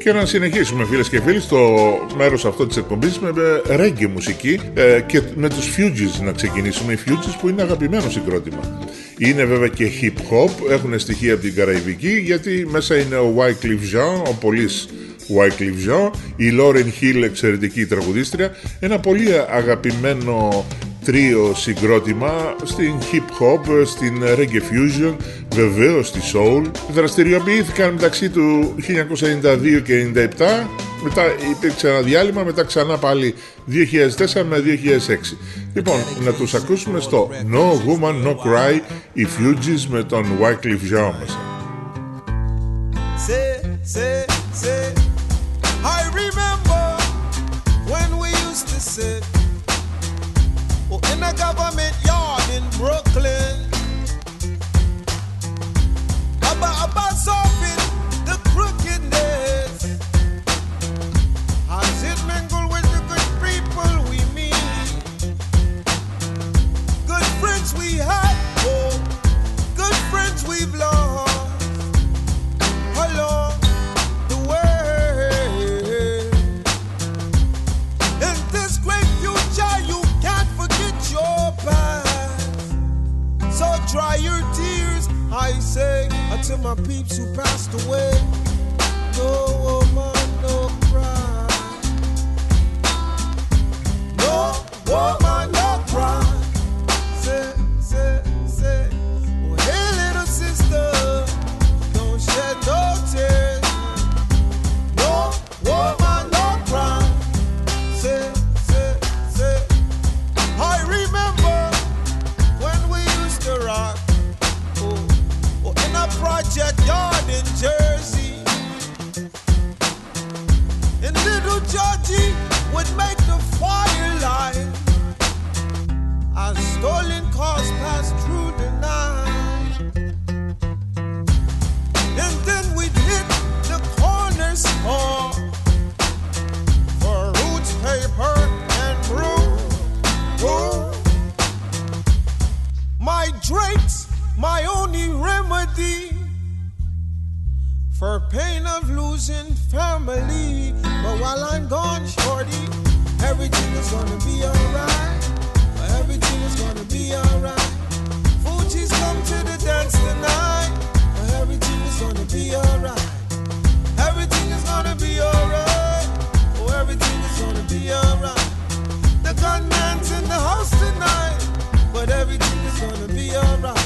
Και να συνεχίσουμε, φίλες και φίλοι, στο μέρος αυτό της εκπομπής με reggae μουσική και με τους Fugees να ξεκινήσουμε. Οι Fugees που είναι αγαπημένο συγκρότημα. Είναι βέβαια και hip hop, έχουν στοιχεία από την Καραϊβική, γιατί μέσα είναι ο Wyclef Jean, ο πολύς Wyclef Jean, η Lauryn Hill, εξαιρετική τραγουδίστρια, ένα πολύ αγαπημένο τρίο συγκρότημα στην hip hop, στην reggae fusion, βεβαίως στη soul. Δραστηριοποιήθηκαν μεταξύ του 1992 και 1997, μετά υπήρξε ένα διάλειμμα, μετά ξανά πάλι 2004 με 2006. Λοιπόν, να τους ακούσουμε στο No Woman No Cry, οι Fugees με τον Wyclef Jean μέσα. Say, I remember when we used to sit in a government yard in Brooklyn, about solving the crookedness, as it mingle with the good people we meet, good friends we had, oh, good friends we've lost along the way. In this great future you can't forget your past, so dry your tears, I say, until my peeps who passed away. No woman, no cry. No woman, no cry. Say, oh, hey little sister, don't shed no tears. No woman, no cry. Say, I remember when we used to rock, oh, in a project yard in Jersey, and little Georgie would make the firelight as stolen cars passed through the night, and then we'd hit the corner store for roots, paper, and brew. My drinks, my only remedy for pain of losing family. But while I'm gone, shorty, everything is gonna be alright. Everything is gonna be alright. Fugees come to the dance tonight. Everything is gonna be alright. Everything is gonna be alright. Oh, everything is gonna be alright. The gunman's in the house tonight, but everything is gonna be alright.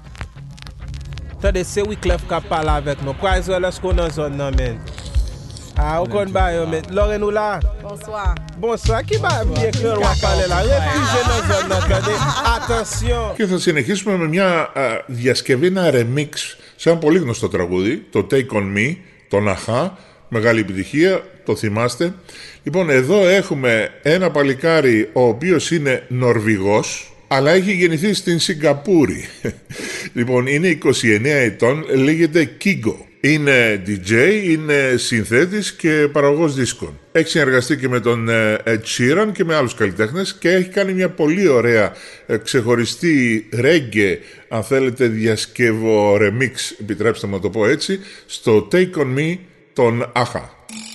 Tade se Wyclef ka pala avek nou. Kwa is wè lè sko nan zon nan men? Ah, on connaît pas, mais Lauren ou là? Bonsoir. Bonsoir. Qui va bien que l'on va parler là? Réfugez dans zone, attendez. Attention. Και θα συνεχίσουμε με μια διασκευή, ένα remix σε ένα πολύ γνωστό τραγούδι, το Take On Me, τον Αχά, μεγάλη επιτυχία, το θυμάστε. Λοιπόν, εδώ έχουμε ένα παλικάρι ο οποίος είναι Νορβηγός, αλλά έχει γεννηθεί στην Σιγκαπούρη. Λοιπόν, είναι 29 ετών, λέγεται Kygo. Είναι DJ, είναι συνθέτης και παραγωγός δίσκων. Έχει συνεργαστεί και με τον Ed Sheeran και με άλλους καλλιτέχνες και έχει κάνει μια πολύ ωραία ξεχωριστή reggae, αν θέλετε διασκεύο remix, επιτρέψτε μου να το πω έτσι, στο Take On Me τον Αχά.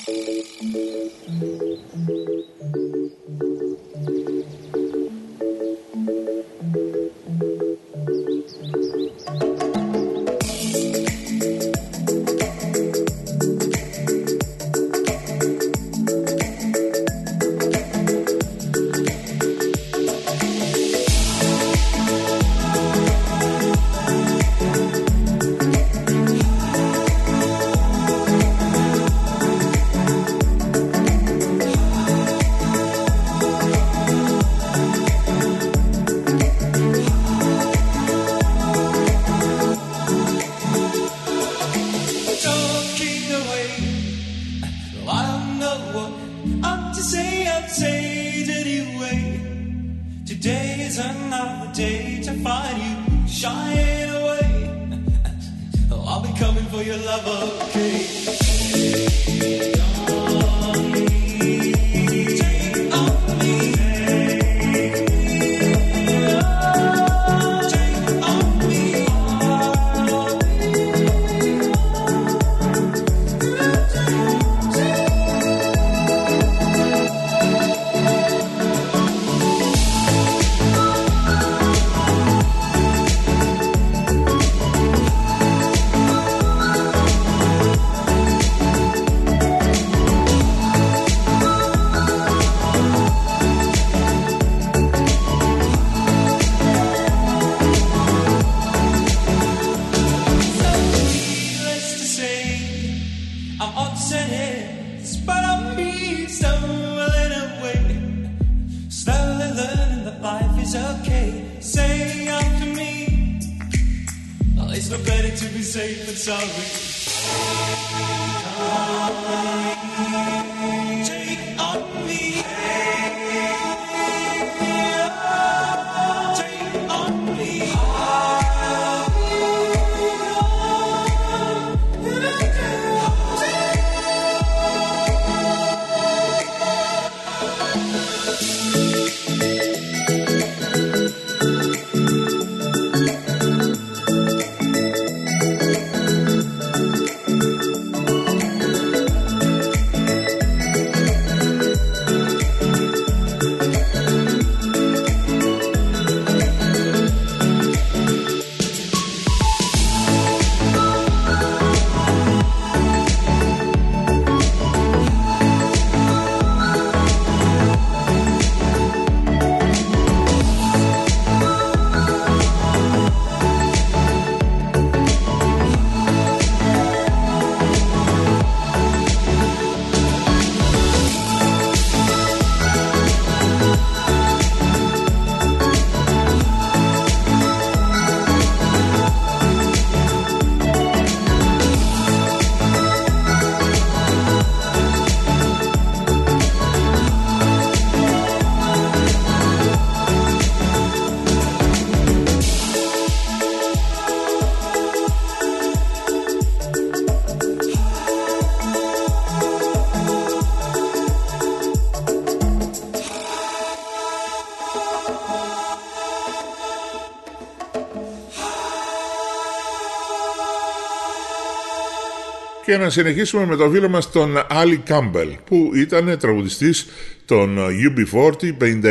Και να συνεχίσουμε με το φίλο μας τον Άλι Κάμπελ, που ήταν τραγουδιστής των UB40,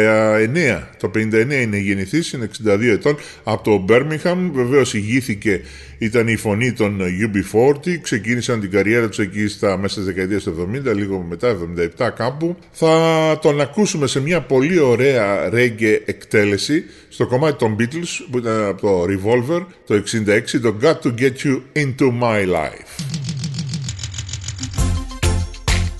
59. Το 59 είναι γεννηθής, είναι 62 ετών, από το Birmingham. Βεβαίως ηγήθηκε, ήταν η φωνή των UB40, ξεκίνησαν την καριέρα τους εκεί μέσα στις δεκαετίες του 70, λίγο μετά, 77 κάπου. Θα τον ακούσουμε σε μια πολύ ωραία reggae εκτέλεση στο κομμάτι των Beatles, που ήταν από το Revolver, το 66, το Got to Get You Into My Life.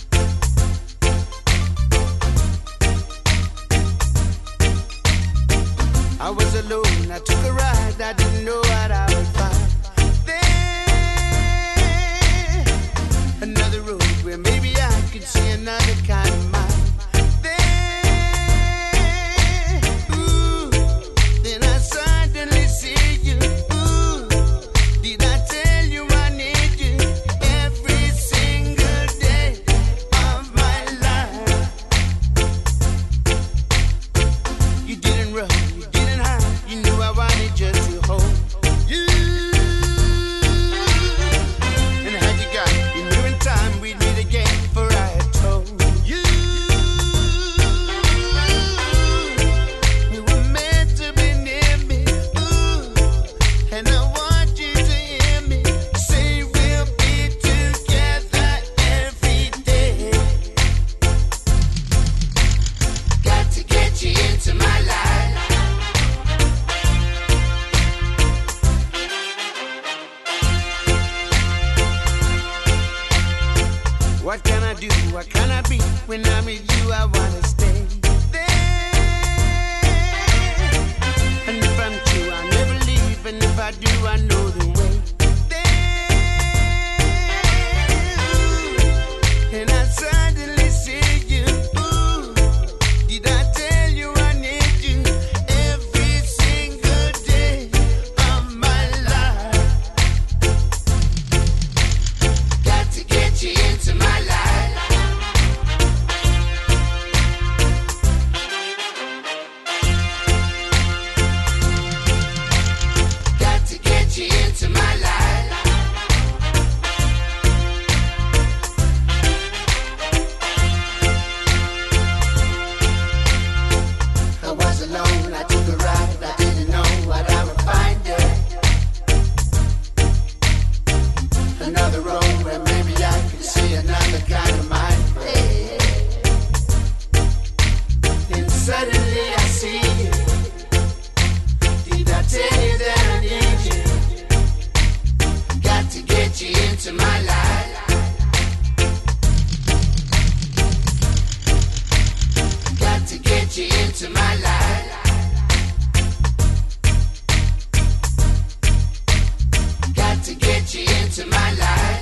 What can I be when I'm with you? I wanna stay there. And if I'm true, I'll never leave. And if I do, I know the way there. And I suddenly see you. Ooh, did I tell you I need you every single day of my life? Got to get you into my life. Got to get you into my life. I was alone, I took a ride, I didn't know what I would find there. Another road where maybe I could see another kind of mind. Hey. Then suddenly I see you. Did I tell you that I need you? Got to get you into my life. Got to get you into my life. Got to get you into my life.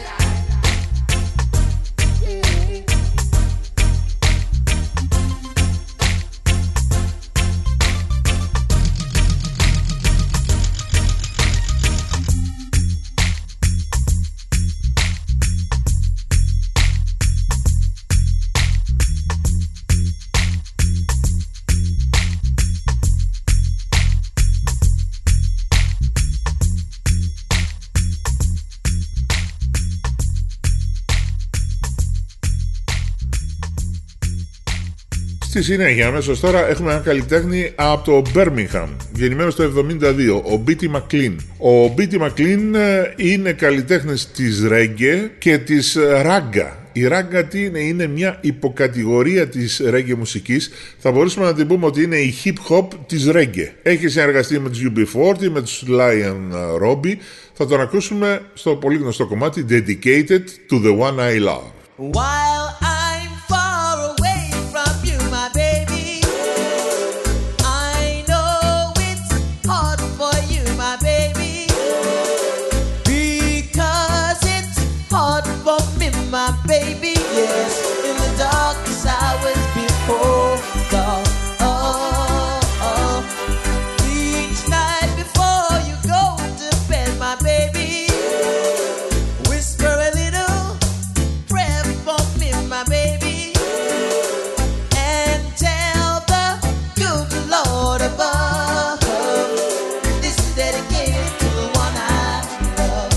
Στη συνέχεια, αμέσως τώρα, έχουμε ένα καλλιτέχνη από το Birmingham, γεννημένος το 72, ο Beatty McLean. Ο Beatty McLean είναι καλλιτέχνης της reggae και της ragga. Η ragga τι είναι? Είναι μια υποκατηγορία της reggae μουσικής. Θα μπορούσαμε να την πούμε ότι είναι η hip hop της reggae. Έχει συνεργαστεί με τους UB40, με τους Lion Robbie. Θα τον ακούσουμε στο πολύ γνωστό κομμάτι Dedicated to the One I Love. While I'm far away from you, my baby, I know it's hard for you, my baby, because it's hard for me, my baby. Yes, in the darkest hours before dawn. Each night before you go to bed, my baby, whisper a little prayer for me, my baby, and tell the good Lord above, this is dedicated to the one I love.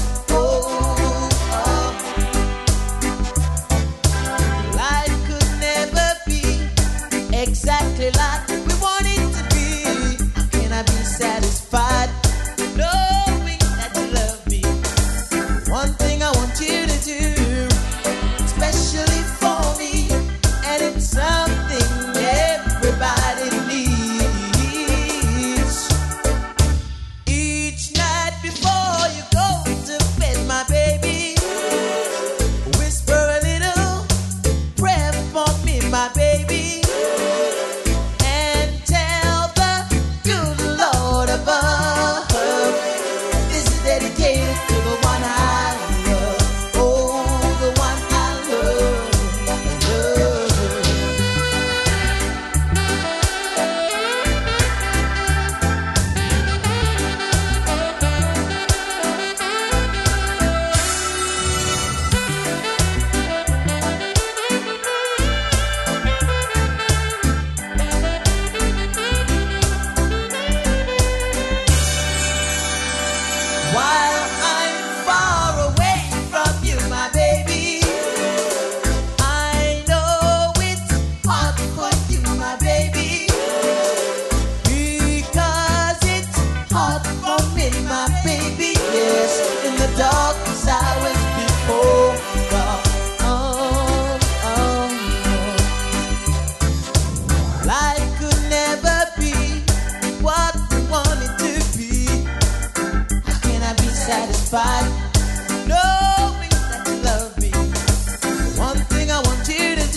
Life could never be exactly like we want it to be. How can I be satisfied knowing that you love me? One thing I want you to do, especially for me, and it's something everybody needs. Each night before you go to bed, my baby, whisper a little prayer for me, my baby, and tell the good Lord above, this is dedicated to the one I love. Oh, the one I love. While I'm far away from you, my baby, I know it's hard for you, my baby, because it's hard for me, my baby. Yes, in the darkest hours before dawn. Life could never be what we want it to be. How can I be satisfied knowing that you love me? One thing I want you to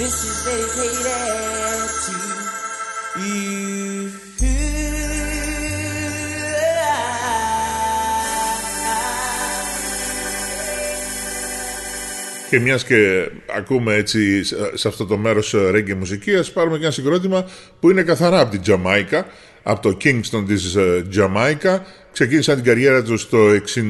This is dedicated to you. Και μιας και ακούμε έτσι σε αυτό το μέρος reggae μουσική, ας πάρουμε και ένα συγκρότημα που είναι καθαρά από την Τζαμάικα, από το Kingston της Τζαμάικα. Ξεκίνησαν την καριέρα τους το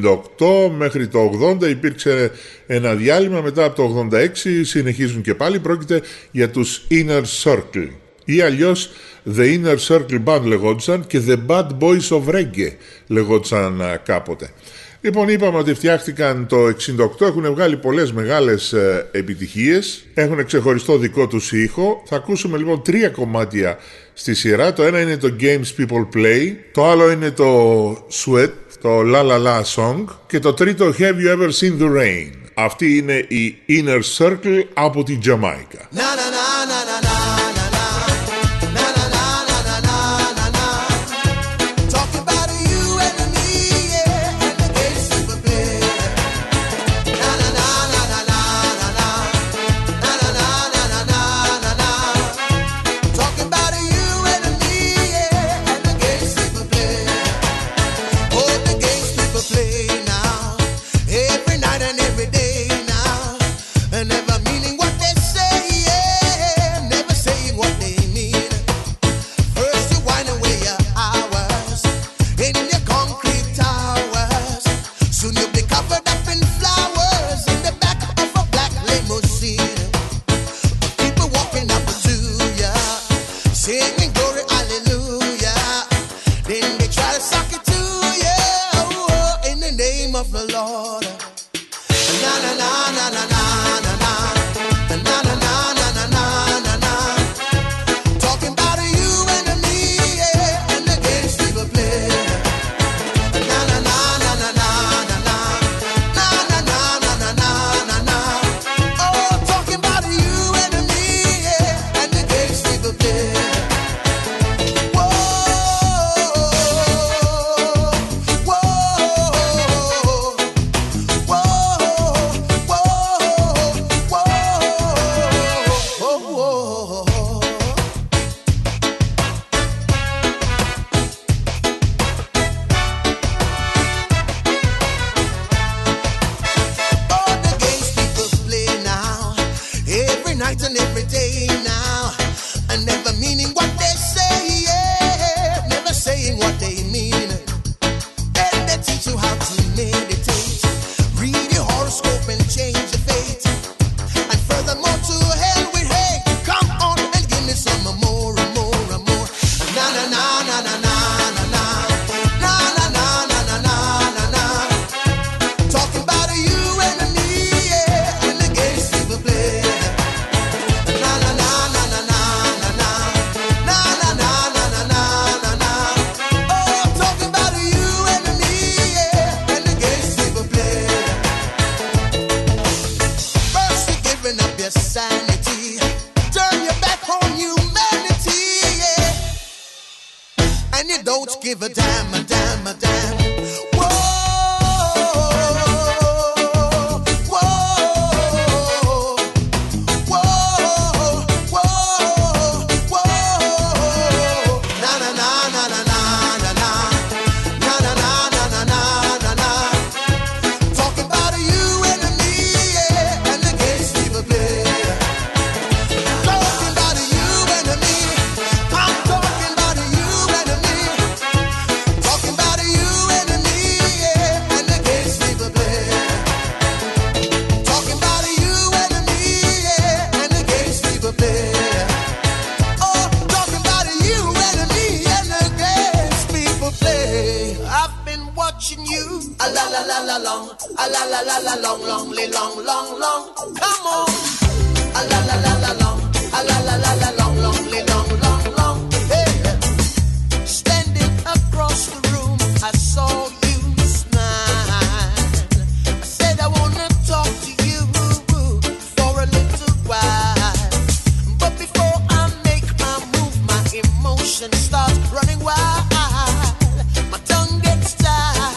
68 μέχρι το 80, υπήρξε ένα διάλειμμα, μετά από το 86 συνεχίζουν και πάλι. Πρόκειται για τους Inner Circle ή αλλιώς The Inner Circle Band λεγόντουσαν και The Bad Boys of Reggae λεγόντουσαν κάποτε. Λοιπόν, είπαμε ότι φτιάχτηκαν το 68, έχουν βγάλει πολλές μεγάλες επιτυχίες, έχουν ξεχωριστό δικό τους ήχο. Θα ακούσουμε λοιπόν 3 κομμάτια στη σειρά. Το ένα είναι το Games People Play, το άλλο είναι το Sweat, το La La La Song και το τρίτο Have You Ever Seen The Rain. Αυτή είναι η Inner Circle από τη Τζαμάικα.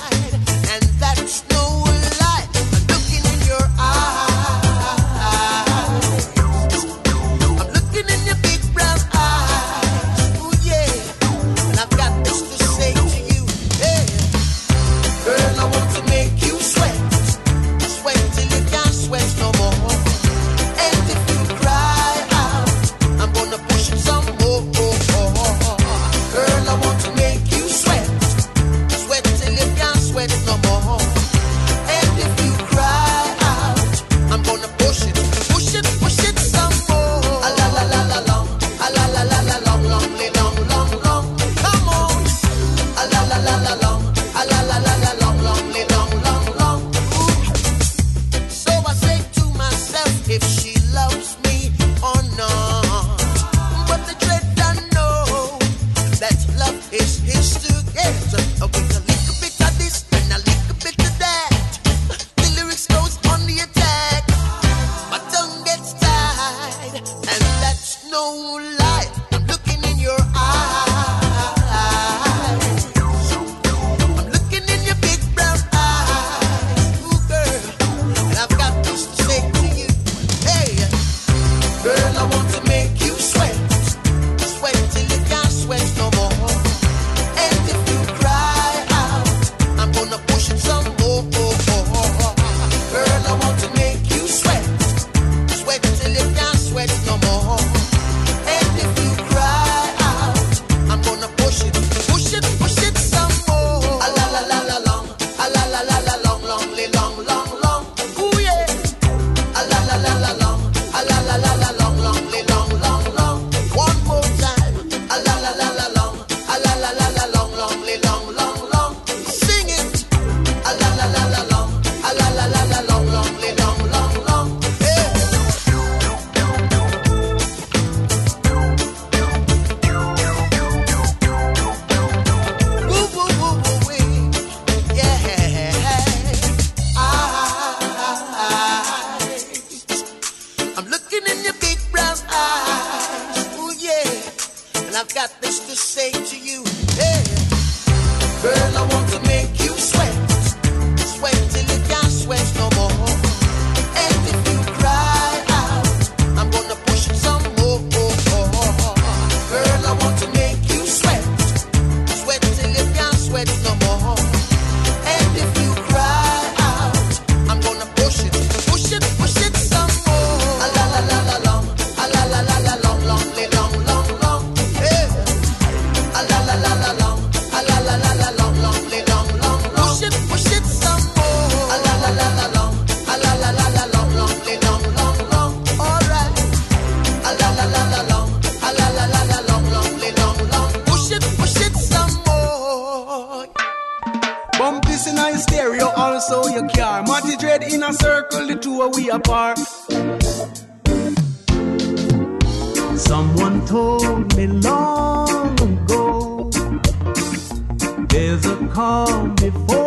And that's no lie. Looking in your eyes. if she loves me or not. But the dread I know that love is his together. With a little bit of this and a little bit of that, the lyrics goes on the attack. My tongue gets tied, and that's no lie. I'm looking in your eyes. I'm looking in your big brown eyes. Ooh, girl, and I've got this to say to you. Hey, girl, I want to make you sweat. Sweat till you can't sweat no more. And if you cry out, I'm gonna push it some more. Girl, I want to make you sweat. Sweat till you can't sweat no more. And if you cry out, I'm gonna push it some more. A la la la la long, a la la la la long, long, long, long, long. Ooh yeah. A la la la la long, a la la la la long, long, long, long, long. One more time. A la la la la long, a la la la la long, long, long, long, long. Sing it. A la la la la long, a la la la la long, long, long, long, long. Hey. Woo woo woo woo wee. Yeah. I'm looking in your big brown eyes. Ooh yeah. And I've got this to say to you. Hey. Girl, I want to make you sweat. Sweat till you can't sweat no more. And if you cry out, I'm gonna push it some more. Girl, I want to make you sweat. Sweat till you can't sweat no more. And if you cry out, I'm gonna push it some more. A la la la la long, a la la la la long, long, long, long, long. Hey. A la la la la long, a la la la la long, long, long, long, long. Push it some more. A la la la la long, a la la la la long, long, long, long, long. All right. A la la la la long, a la la la la long, long, long, long. Push it some more. Bump this in a stereo, also your car. Marty Dread in a circle, the two are we apart. Someone told me long ago, there's a calm before